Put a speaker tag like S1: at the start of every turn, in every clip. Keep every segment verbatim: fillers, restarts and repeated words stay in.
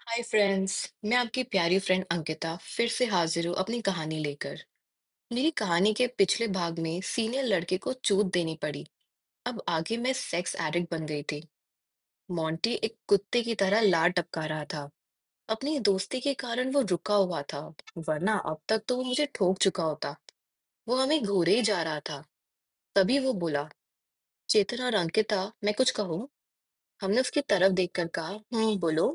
S1: Hi friends. मैं आपकी प्यारी फ्रेंड अंकिता फिर से हाजिर हूँ अपनी कहानी लेकर। मेरी कहानी के पिछले भाग में सीनियर लड़के को चोट देनी पड़ी। अब आगे मैं सेक्स एडिक्ट बन गई थी। मोंटी एक कुत्ते की तरह लार टपका रहा था। अपनी दोस्ती के कारण वो रुका हुआ था, वरना अब तक तो वो मुझे ठोक चुका होता। वो हमें घूरे ही जा रहा था। तभी वो बोला, चेतन और अंकिता, मैं कुछ कहूँ? हमने उसकी तरफ देखकर कहा, हम्म, बोलो।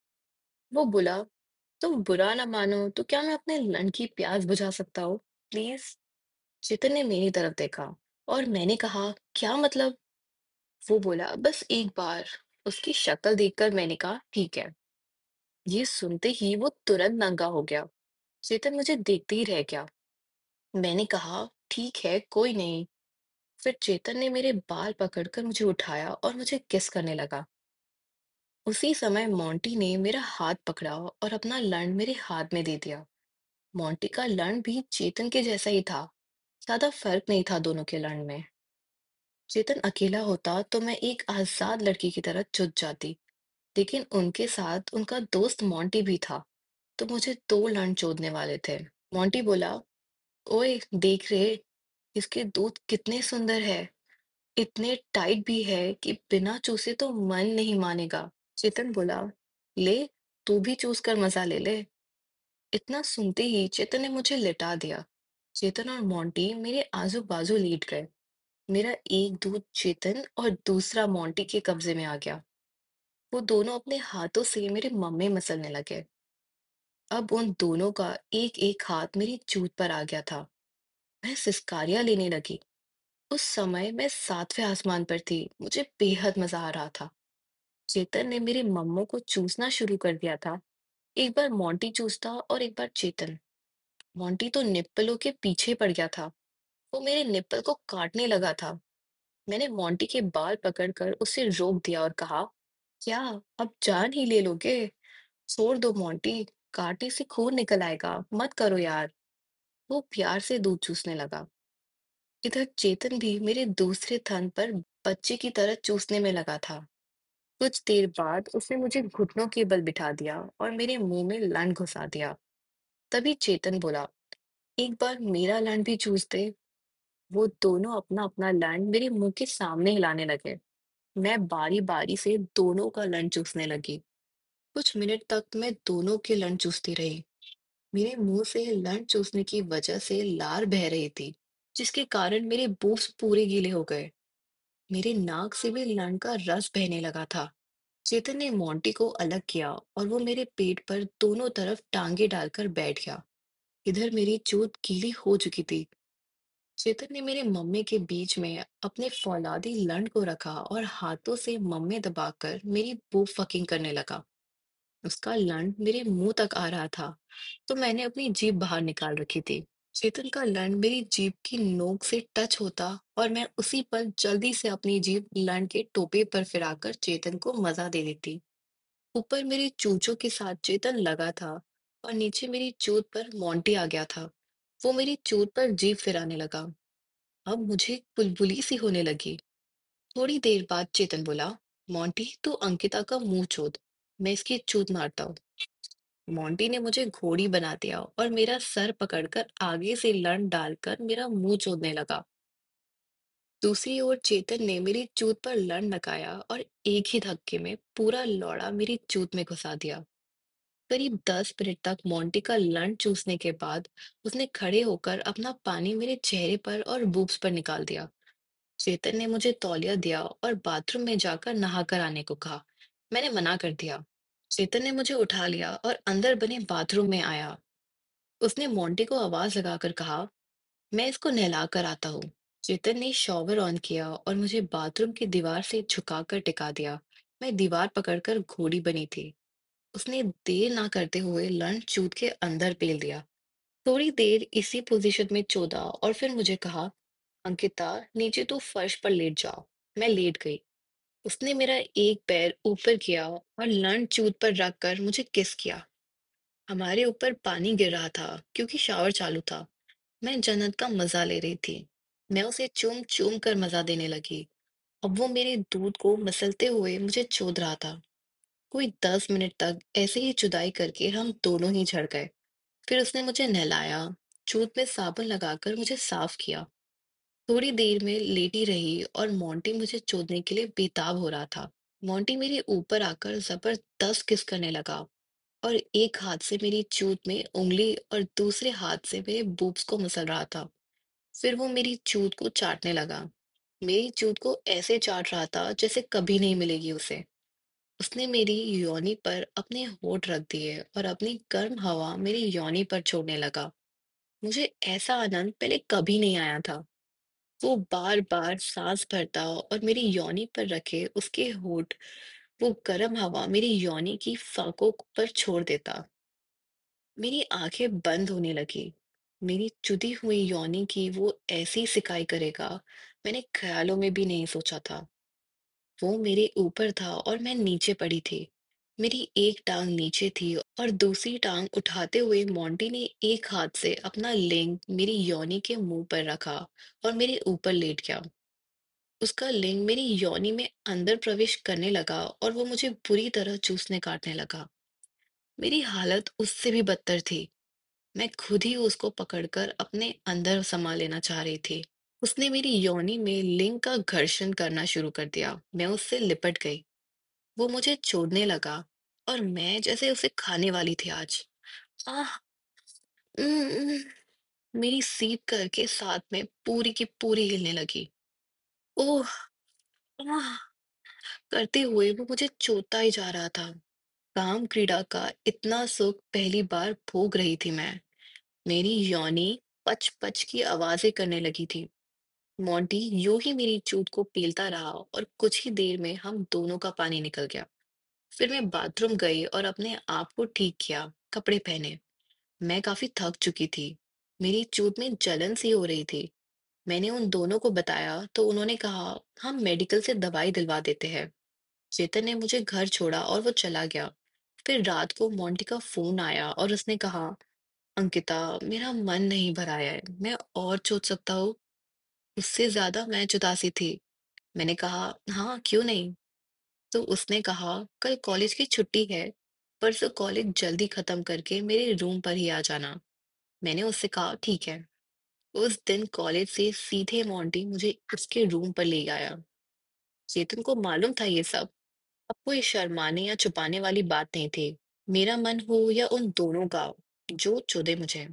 S1: वो बोला, तुम बुरा ना मानो तो क्या मैं अपने लन की प्यास बुझा सकता हूँ, प्लीज? चेतन ने मेरी तरफ देखा और मैंने कहा, क्या मतलब? वो बोला, बस एक बार। उसकी शक्ल देखकर मैंने कहा, ठीक है। ये सुनते ही वो तुरंत नंगा हो गया। चेतन मुझे देखते ही रह गया। मैंने कहा, ठीक है, कोई नहीं। फिर चेतन ने मेरे बाल पकड़कर मुझे उठाया और मुझे किस करने लगा। उसी समय मोंटी ने मेरा हाथ पकड़ा और अपना लंड मेरे हाथ में दे दिया। मोंटी का लंड भी चेतन के जैसा ही था। ज्यादा फर्क नहीं था दोनों के लंड में। चेतन अकेला होता तो मैं एक आजाद लड़की की तरह चुप जाती, लेकिन उनके साथ उनका दोस्त मोंटी भी था, तो मुझे दो लंड चोदने वाले थे। मोंटी बोला, ओए देख रे, इसके दूध कितने सुंदर है। इतने टाइट भी है कि बिना चूसे तो मन नहीं मानेगा। चेतन बोला, ले, तू भी चूस कर मजा ले ले। इतना सुनते ही चेतन ने मुझे लिटा दिया। चेतन और मोंटी मेरे आजू बाजू लेट गए। मेरा एक दूध चेतन और दूसरा मोंटी के कब्जे में आ गया। वो दोनों अपने हाथों से मेरे मम्मे मसलने लगे। अब उन दोनों का एक एक हाथ मेरी जूत पर आ गया था। मैं सिसकारियां लेने लगी। उस समय मैं सातवें आसमान पर थी, मुझे बेहद मजा आ रहा था। चेतन ने मेरे मम्मों को चूसना शुरू कर दिया था। एक बार मोंटी चूसता और एक बार चेतन। मोंटी तो निप्पलों के पीछे पड़ गया था। वो मेरे निप्पल को काटने लगा था। मैंने मोंटी के बाल पकड़कर उसे रोक दिया और कहा, क्या अब जान ही ले लोगे? छोड़ दो मोंटी, कांटे से खून निकल आएगा, मत करो यार। वो प्यार से दूध चूसने लगा। इधर चेतन भी मेरे दूसरे थन पर बच्चे की तरह चूसने में लगा था। कुछ देर बाद उसने मुझे घुटनों के बल बिठा दिया और मेरे मुंह में लंड घुसा दिया। तभी चेतन बोला, एक बार मेरा लंड भी चूस दे। वो दोनों अपना अपना लंड मेरे मुंह के सामने हिलाने लगे। मैं बारी बारी से दोनों का लंच चूसने लगी। कुछ मिनट तक मैं दोनों के लंच चूसती रही। मेरे मुंह से लंच चूसने की वजह से लार बह रही थी, जिसके कारण मेरे बूट्स पूरे गीले हो गए। मेरे नाक से भी लंड का रस बहने लगा था। चेतन ने मोंटी को अलग किया और वो मेरे पेट पर दोनों तरफ टांगे डालकर बैठ गया। इधर मेरी चोट गीली हो चुकी थी। चेतन ने मेरे मम्मे के बीच में अपने फौलादी लंड को रखा और हाथों से मम्मे दबाकर मेरी बूब फकिंग करने लगा। उसका लंड मेरे मुंह तक आ रहा था, तो मैंने अपनी जीभ बाहर निकाल रखी थी। चेतन का लंड मेरी जीभ की नोक से टच होता और मैं उसी पर जल्दी से अपनी जीभ लंड के टोपे पर फिराकर चेतन को मजा दे देती। ऊपर मेरे चूचों के साथ चेतन लगा था और नीचे मेरी चोट पर मोंटी आ गया था। वो मेरी चोट पर जीभ फिराने लगा। अब मुझे बुलबुली सी होने लगी। थोड़ी देर बाद चेतन बोला, मोंटी तू अंकिता का मुंह चोद, मैं इसकी चूत मारता हूँ। मोंटी ने मुझे घोड़ी बना दिया और मेरा सर पकड़कर आगे से लन डालकर मेरा मुंह चोदने लगा। दूसरी ओर चेतन ने मेरी चूत पर लन लगाया और एक ही धक्के में पूरा लौड़ा मेरी चूत में घुसा दिया। करीब दस मिनट तक मोंटी का लन चूसने के बाद उसने खड़े होकर अपना पानी मेरे चेहरे पर और बूब्स पर निकाल दिया। चेतन ने मुझे तौलिया दिया और बाथरूम में जाकर नहा कर आने को कहा। मैंने मना कर दिया। चेतन ने मुझे उठा लिया और अंदर बने बाथरूम में आया। उसने मोंटी को आवाज लगाकर कहा, मैं इसको नहला कर आता हूँ। चेतन ने शॉवर ऑन किया और मुझे बाथरूम की दीवार से झुकाकर टिका दिया। मैं दीवार पकड़कर घोड़ी बनी थी। उसने देर ना करते हुए लंच चूत के अंदर पेल दिया। थोड़ी देर इसी पोजीशन में चोदा और फिर मुझे कहा, अंकिता नीचे तू फर्श पर लेट जाओ। मैं लेट गई। उसने मेरा एक पैर ऊपर किया और लंच चूत पर रखकर मुझे किस किया। हमारे ऊपर पानी गिर रहा था क्योंकि शावर चालू था। मैं जन्नत का मजा ले रही थी। मैं उसे चूम चूम कर मजा देने लगी। अब वो मेरे दूध को मसलते हुए मुझे चोद रहा था। कोई दस मिनट तक ऐसे ही जुदाई करके हम दोनों ही झड़ गए। फिर उसने मुझे नहलाया, चूत में साबुन लगाकर मुझे साफ किया। थोड़ी देर में लेटी रही और मोंटी मुझे चूदने के लिए बेताब हो रहा था। मोंटी मेरे ऊपर आकर जबरदस्त किस करने लगा और एक हाथ से मेरी चूत में उंगली और दूसरे हाथ से मेरे बूब्स को मसल रहा था। फिर वो मेरी चूत को चाटने लगा। मेरी चूत को ऐसे चाट रहा था जैसे कभी नहीं मिलेगी उसे। उसने मेरी योनि पर अपने होंठ रख दिए और अपनी गर्म हवा मेरी योनि पर छोड़ने लगा। मुझे ऐसा आनंद पहले कभी नहीं आया था। वो बार बार सांस भरता और मेरी योनि पर रखे उसके होंठ वो गर्म हवा मेरी योनि की फाकों पर छोड़ देता। मेरी आंखें बंद होने लगी। मेरी चुदी हुई योनि की वो ऐसी सिकाई करेगा, मैंने ख्यालों में भी नहीं सोचा था। वो मेरे ऊपर था और मैं नीचे पड़ी थी। मेरी एक टांग नीचे थी और दूसरी टांग उठाते हुए मोंटी ने एक हाथ से अपना लिंग मेरी योनि के मुंह पर रखा और मेरे ऊपर लेट गया। उसका लिंग मेरी योनि में अंदर प्रवेश करने लगा और वो मुझे बुरी तरह चूसने काटने लगा। मेरी हालत उससे भी बदतर थी। मैं खुद ही उसको पकड़कर अपने अंदर समा लेना चाह रही थी। उसने मेरी योनि में लिंग का घर्षण करना शुरू कर दिया। मैं उससे लिपट गई। वो मुझे छोड़ने लगा और मैं जैसे उसे खाने वाली थी आज। आह! उम, उम, मेरी सीप करके साथ में पूरी की पूरी हिलने लगी। ओह! आह! करते हुए वो मुझे चोता ही जा रहा था। काम क्रीड़ा का इतना सुख पहली बार भोग रही थी मैं। मेरी योनि पच-पच की आवाजें करने लगी थी। मोंटी यूं ही मेरी चूत को पीलता रहा और कुछ ही देर में हम दोनों का पानी निकल गया। फिर मैं बाथरूम गई और अपने आप को ठीक किया, कपड़े पहने। मैं काफी थक चुकी थी। मेरी चूत में जलन सी हो रही थी। मैंने उन दोनों को बताया तो उन्होंने कहा, हम मेडिकल से दवाई दिलवा देते हैं। चेतन ने मुझे घर छोड़ा और वो चला गया। फिर रात को मोंटी का फोन आया और उसने कहा, अंकिता, मेरा मन नहीं भरा है, मैं और सोच सकता हूँ। उससे ज्यादा मैं उदासी थी। मैंने कहा, हाँ, क्यों नहीं। तो उसने कहा, कल कॉलेज की छुट्टी है, परसों कॉलेज जल्दी खत्म करके मेरे रूम पर ही आ जाना। मैंने उससे कहा, ठीक है। उस दिन कॉलेज से सीधे मोंटी मुझे उसके रूम पर ले आया। चेतन को मालूम था ये सब। अब कोई शर्माने या छुपाने वाली बात नहीं थी। मेरा मन हो या उन दोनों का, जो चुदे मुझे।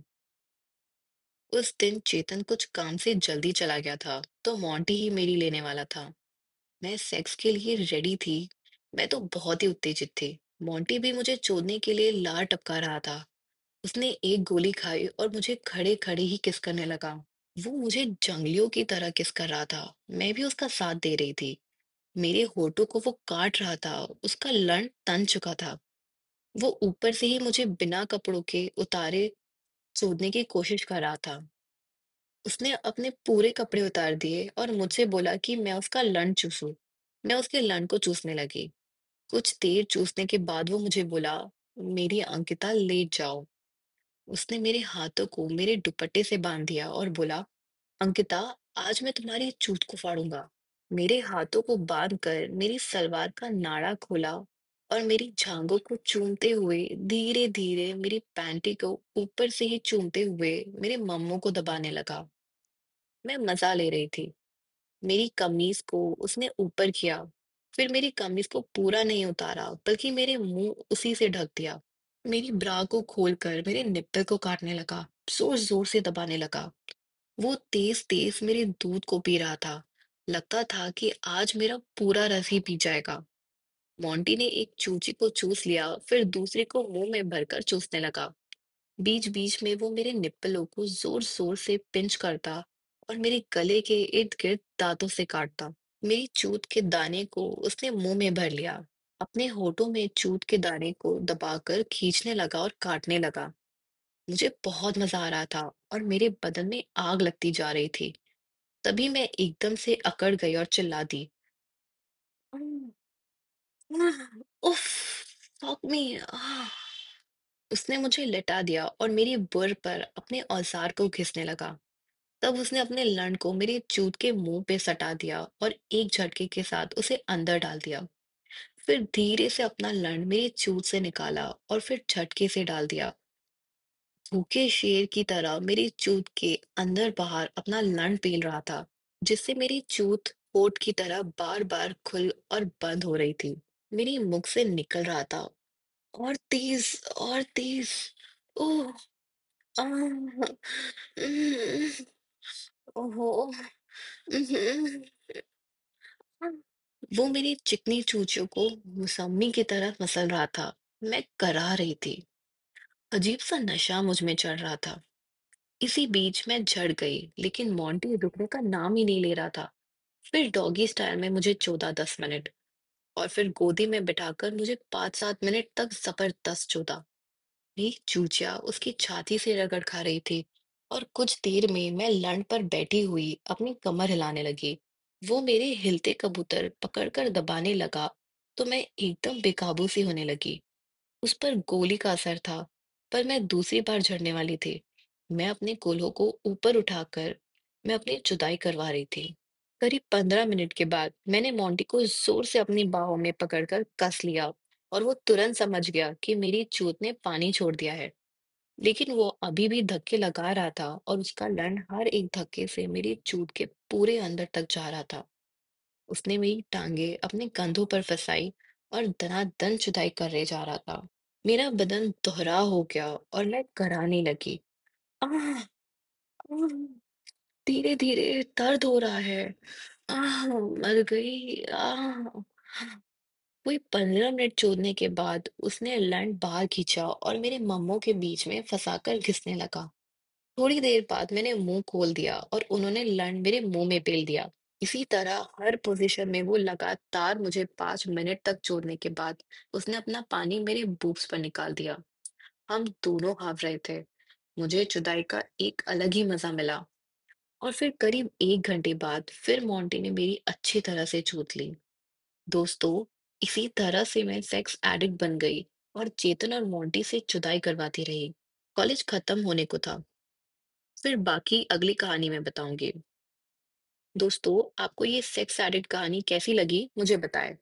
S1: उस दिन चेतन कुछ काम से जल्दी चला गया था, तो मोंटी ही मेरी लेने वाला था। मैं सेक्स के लिए रेडी थी। मैं तो बहुत ही उत्तेजित थी। मोंटी भी मुझे चोदने के लिए लार टपका रहा था। उसने एक गोली खाई और मुझे खड़े खड़े ही किस करने लगा। वो मुझे जंगलियों की तरह किस कर रहा था। मैं भी उसका साथ दे रही थी। मेरे होठों को वो काट रहा था। उसका लन तन चुका था। वो ऊपर से ही मुझे बिना कपड़ों के उतारे चोदने की कोशिश कर रहा था। उसने अपने पूरे कपड़े उतार दिए और मुझसे बोला कि मैं उसका लन चूसूं। मैं उसके लन को चूसने लगी। कुछ देर चूसने के बाद वो मुझे बोला, मेरी अंकिता, लेट जाओ। उसने मेरे हाथों को मेरे दुपट्टे से बांध दिया और बोला, अंकिता, आज मैं तुम्हारी चूत को फाड़ूंगा। मेरे हाथों को बांध कर मेरी सलवार का नाड़ा खोला और मेरी जांघों को चूमते हुए धीरे धीरे मेरी पैंटी को ऊपर से ही चूमते हुए मेरे मम्मों को दबाने लगा। मैं मजा ले रही थी। मेरी कमीज को उसने ऊपर किया। फिर मेरी कमीज को पूरा नहीं उतारा बल्कि मेरे मुंह उसी से ढक दिया। मेरी ब्रा को खोलकर मेरे निप्पल को काटने लगा, जोर जोर से दबाने लगा। वो तेज तेज मेरे दूध को पी रहा था। लगता था कि आज मेरा पूरा रस ही पी जाएगा। मोंटी ने एक चूची को चूस लिया, फिर दूसरे को मुंह में भरकर चूसने लगा। बीच बीच में वो मेरे निप्पलों को जोर जोर से पिंच करता और मेरे गले के इर्द गिर्द दांतों से काटता। मेरी चूत के दाने को उसने मुंह में भर लिया। अपने होठों में चूत के दाने को दबाकर खींचने लगा और काटने लगा। मुझे बहुत मजा आ रहा था और मेरे बदन में आग लगती जा रही थी। तभी मैं एकदम से अकड़ गई और चिल्ला दी, "उम, आह, उफ, fuck me, आह।" उसने मुझे लेटा दिया और मेरी बुर पर अपने औजार को घिसने लगा। तब उसने अपने लंड को मेरे चूत के मुंह पे सटा दिया और एक झटके के साथ उसे अंदर डाल दिया। फिर धीरे से अपना लंड मेरी चूत से निकाला और फिर झटके से डाल दिया। भूखे शेर की तरह मेरी चूत के अंदर बाहर अपना लंड पेल रहा था, जिससे मेरी चूत पोट की तरह बार बार खुल और बंद हो रही थी। मेरी मुख से निकल रहा था, और तेज, और तेज। ओह! आह! उम्म, ओहो! उहुँ। वो मेरी चिकनी चूचों को मौसमी की तरह मसल रहा था। मैं करा रही थी। अजीब सा नशा मुझ में चढ़ रहा था। इसी बीच मैं झड़ गई, लेकिन मोंटी रुकने का नाम ही नहीं ले रहा था। फिर डॉगी स्टाइल में मुझे चौदह दस मिनट, और फिर गोदी में बिठाकर मुझे पाँच सात मिनट तक जबरदस्त चौदह। मेरी चूचिया उसकी छाती से रगड़ खा रही थी, और कुछ देर में मैं लंड पर बैठी हुई अपनी कमर हिलाने लगी। वो मेरे हिलते कबूतर पकड़कर दबाने लगा, तो मैं एकदम बेकाबू सी होने लगी। उस पर गोली का असर था, पर मैं दूसरी बार झड़ने वाली थी। मैं अपने कोल्हों को ऊपर उठाकर मैं अपनी जुदाई करवा रही थी। करीब पंद्रह मिनट के बाद मैंने मोंटी को जोर से अपनी बाहों में पकड़कर कस लिया, और वो तुरंत समझ गया कि मेरी चूत ने पानी छोड़ दिया है। लेकिन वो अभी भी धक्के लगा रहा था, और उसका लंड हर एक धक्के से मेरी चूत के पूरे अंदर तक जा रहा था। उसने मेरी टांगे अपने कंधों पर फंसाई और दनादन जुदाई करे जा रहा था। मेरा बदन दोहरा हो गया और मैं कराहने लगी। आह! आह! धीरे-धीरे दर्द हो रहा है। आह! मर गई। आह! कोई पंद्रह मिनट चोदने के बाद उसने लैंड बाहर खींचा और मेरे मम्मों के बीच में फंसाकर घिसने लगा। थोड़ी देर बाद मैंने मुंह खोल दिया और उन्होंने लैंड मेरे मुंह में पेल दिया। इसी तरह हर पोजीशन में वो लगातार मुझे पाँच मिनट तक चोदने के बाद उसने अपना पानी मेरे बूब्स पर निकाल दिया। हम दोनों हाफ रहे थे। मुझे जुदाई का एक अलग ही मजा मिला। और फिर करीब एक घंटे बाद फिर मोंटी ने मेरी अच्छी तरह से चूत ली। दोस्तों, इसी तरह से मैं सेक्स एडिक्ट बन गई और चेतन और मोंटी से जुदाई करवाती रही। कॉलेज खत्म होने को था। फिर बाकी अगली कहानी में बताऊंगी। दोस्तों, आपको ये सेक्स एडिक्ट कहानी कैसी लगी, मुझे बताएं।